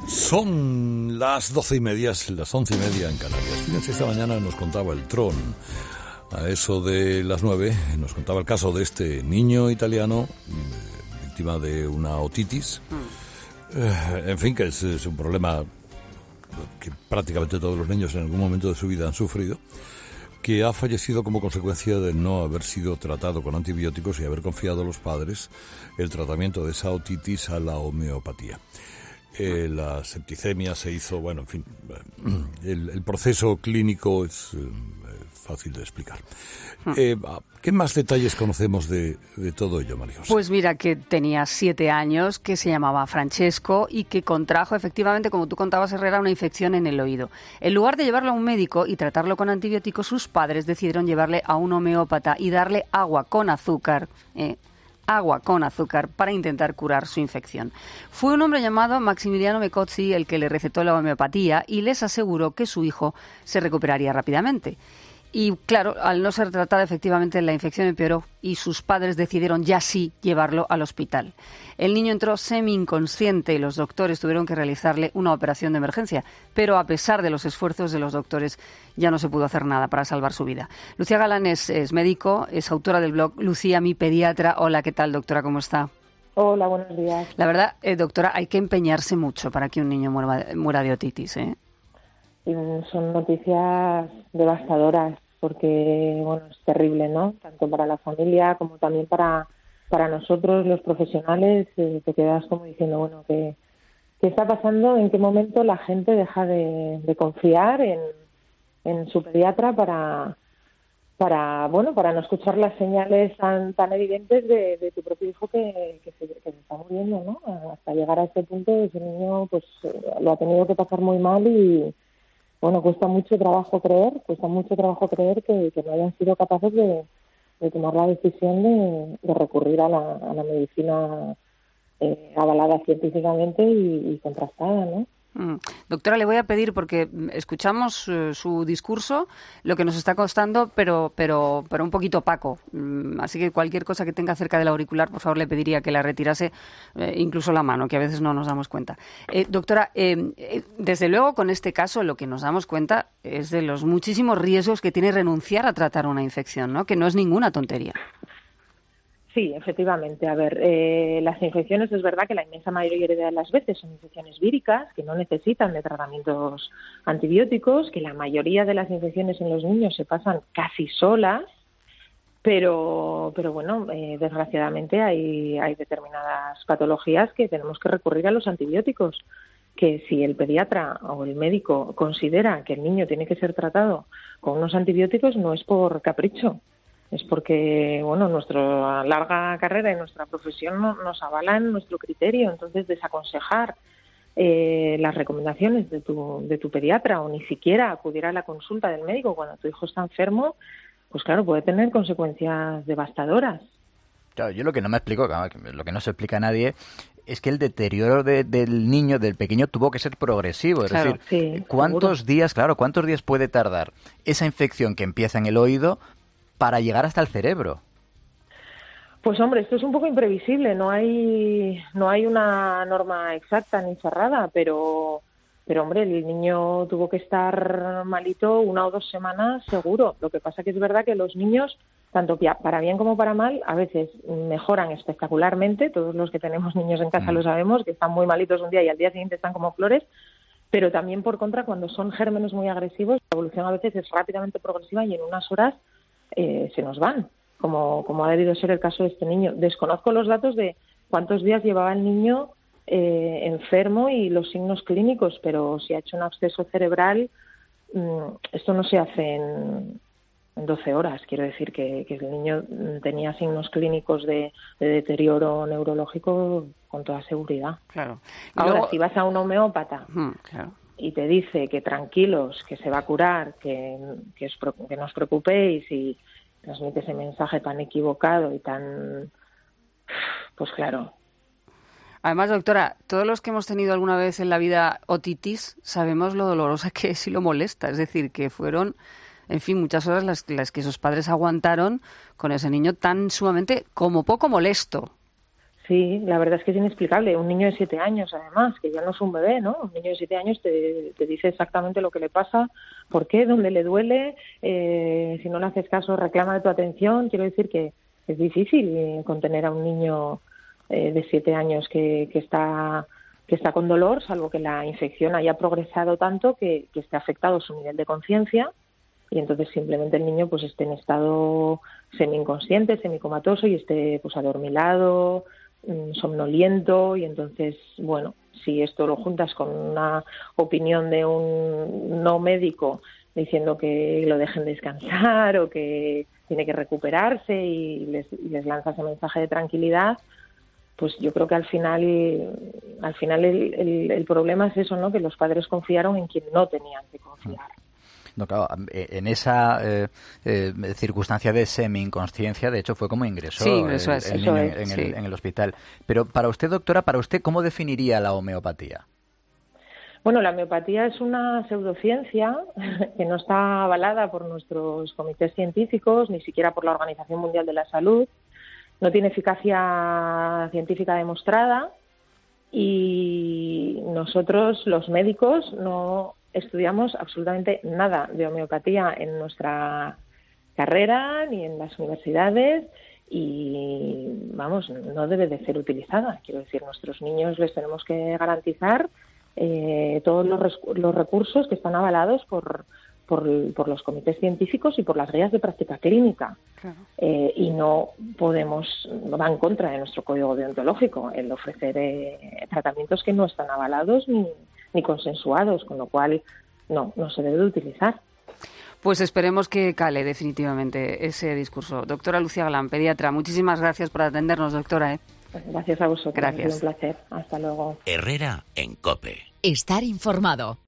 Son las 12:30, las 11:30 en Canarias. Fíjense, esta mañana nos contaba el Tron, a eso de las 9, nos contaba el caso de este niño italiano, víctima de una otitis. En fin, que es un problema que prácticamente todos los niños en algún momento de su vida han sufrido, que ha fallecido como consecuencia de no haber sido tratado con antibióticos y haber confiado a los padres el tratamiento de esa otitis a la homeopatía. La septicemia se hizo, bueno, en fin, el proceso clínico es fácil de explicar. ¿Qué más detalles conocemos de todo ello, María José? Pues mira, que tenía 7 años, que se llamaba Francesco y que contrajo efectivamente, como tú contabas, Herrera, una infección en el oído. En lugar de llevarlo a un médico y tratarlo con antibióticos, sus padres decidieron llevarle a un homeópata y darle agua con azúcar, para intentar curar su infección. Fue un hombre llamado Maximiliano Mecozzi el que le recetó la homeopatía y les aseguró que su hijo se recuperaría rápidamente. Y claro, al no ser tratada efectivamente la infección empeoró y sus padres decidieron ya sí llevarlo al hospital. El niño entró semi-inconsciente y los doctores tuvieron que realizarle una operación de emergencia, pero a pesar de los esfuerzos de los doctores ya no se pudo hacer nada para salvar su vida. Lucía Galán es médico, es autora del blog Lucía, mi pediatra. Hola, ¿qué tal, doctora? ¿Cómo está? Hola, buenos días. La verdad, doctora, hay que empeñarse mucho para que un niño muera de otitis, ¿eh? Son noticias devastadoras porque, bueno, es terrible, ¿no? Tanto para la familia como también para nosotros, los profesionales. Te quedas como diciendo, bueno, ¿qué está pasando? ¿En qué momento la gente deja de confiar en su pediatra para no escuchar las señales tan evidentes de tu propio hijo que se está muriendo, ¿no? Hasta llegar a este punto, ese niño pues lo ha tenido que pasar muy mal y bueno, cuesta mucho trabajo creer que no hayan sido capaces de tomar la decisión de recurrir a la medicina avalada científicamente y contrastada, ¿no? Doctora, le voy a pedir, porque escuchamos su discurso, lo que nos está costando, pero un poquito opaco. Así que cualquier cosa que tenga cerca del auricular, por favor, le pediría que la retirase, incluso la mano, que a veces no nos damos cuenta. Doctora, desde luego con este caso lo que nos damos cuenta es de los muchísimos riesgos que tiene renunciar a tratar una infección, ¿no? Que no es ninguna tontería. Sí, efectivamente. A ver, las infecciones es verdad que la inmensa mayoría de las veces son infecciones víricas que no necesitan de tratamientos antibióticos, que la mayoría de las infecciones en los niños se pasan casi solas, pero bueno, desgraciadamente hay determinadas patologías que tenemos que recurrir a los antibióticos, que si el pediatra o el médico considera que el niño tiene que ser tratado con unos antibióticos no es por capricho. Es porque, bueno, nuestra larga carrera y nuestra profesión nos avalan nuestro criterio. Entonces, desaconsejar las recomendaciones de tu pediatra o ni siquiera acudir a la consulta del médico cuando tu hijo está enfermo, pues claro, puede tener consecuencias devastadoras. Claro, yo lo que no me explico, lo que no se explica a nadie, es que el deterioro del niño, del pequeño, tuvo que ser progresivo. Es claro, decir, sí, ¿cuántos días puede tardar esa infección que empieza en el oído para llegar hasta el cerebro? Pues hombre, esto es un poco imprevisible, no hay una norma exacta ni cerrada, pero hombre, el niño tuvo que estar malito 1 o 2 semanas seguro. Lo que pasa que es verdad que los niños, tanto para bien como para mal, a veces mejoran espectacularmente. Todos los que tenemos niños en casa lo sabemos, que están muy malitos un día y al día siguiente están como flores. Pero también, por contra, cuando son gérmenes muy agresivos, la evolución a veces es rápidamente progresiva y en unas horas se nos van, como ha debido ser el caso de este niño. Desconozco los datos de cuántos días llevaba el niño enfermo y los signos clínicos, pero si ha hecho un absceso cerebral, esto no se hace en 12 horas. Quiero decir que el niño tenía signos clínicos de deterioro neurológico con toda seguridad. Claro. Ahora, luego, si vas a un homeópata claro, y te dice que tranquilos, que se va a curar, que no os preocupéis y transmite ese mensaje tan equivocado y tan... Pues claro. Además, doctora, todos los que hemos tenido alguna vez en la vida otitis sabemos lo dolorosa que es y lo molesta. Es decir, que fueron, en fin, muchas horas las que esos padres aguantaron con ese niño tan sumamente como poco molesto. Sí, la verdad es que es inexplicable. Un niño de 7 años, además, que ya no es un bebé, ¿no? Un niño de 7 años te dice exactamente lo que le pasa, por qué, dónde le duele, si no le haces caso, reclama de tu atención. Quiero decir que es difícil contener a un niño de 7 años que está con dolor, salvo que la infección haya progresado tanto que esté afectado su nivel de conciencia, y entonces simplemente el niño pues esté en estado semi-inconsciente, semicomatoso, y esté pues adormilado, somnoliento. Y entonces, bueno, si esto lo juntas con una opinión de un no médico diciendo que lo dejen descansar o que tiene que recuperarse, y les lanza ese mensaje de tranquilidad, pues yo creo que al final el problema es eso, ¿no? Que los padres confiaron en quien no tenían que confiar. No, claro, en esa circunstancia de semi-inconsciencia, de hecho, fue como ingresó el niño en el hospital. Pero para usted, doctora, ¿cómo definiría la homeopatía? Bueno, la homeopatía es una pseudociencia que no está avalada por nuestros comités científicos, ni siquiera por la Organización Mundial de la Salud. No tiene eficacia científica demostrada, y nosotros, los médicos, no estudiamos absolutamente nada de homeopatía en nuestra carrera ni en las universidades, y vamos, no debe de ser utilizada. Quiero decir, nuestros niños les tenemos que garantizar todos los recursos que están avalados por los comités científicos y por las guías de práctica clínica. Claro. Y no va en contra de nuestro código deontológico el ofrecer tratamientos que no están avalados ni consensuados, con lo cual no se debe de utilizar. Pues esperemos que cale definitivamente ese discurso. Doctora Lucía Galán, pediatra, muchísimas gracias por atendernos, doctora. Gracias a vosotros. Gracias. Ha sido un placer. Hasta luego. Herrera en COPE. Estar informado.